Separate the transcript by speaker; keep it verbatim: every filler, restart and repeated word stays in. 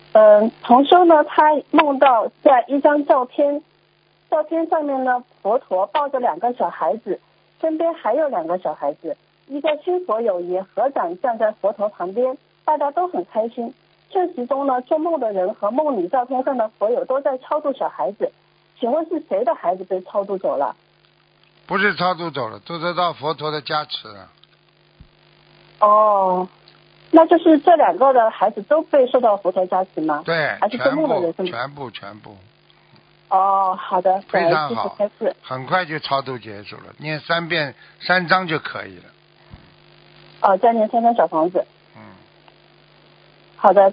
Speaker 1: 嗯，同修呢，他梦到在一张照片，照片上面呢，佛陀抱着两个小孩子，身边还有两个小孩子，一个亲佛友谊合掌站在佛陀旁边，大家都很开心。现实中呢，做梦的人和梦里照片上的佛友都在超度小孩子，请问是谁的孩子被超度走了？
Speaker 2: 不是超度走了，都得到佛陀的加持了。
Speaker 1: 哦，那就是这两个的孩子都被受到佛陀加持吗？
Speaker 2: 对，
Speaker 1: 还是做梦的人是吗？
Speaker 2: 全部全部。
Speaker 1: 哦，好的，
Speaker 2: 非常好，很快就超度结束了，念三遍三章就可以了。
Speaker 1: 哦，再念三张小房子。
Speaker 2: 嗯，
Speaker 1: 好的。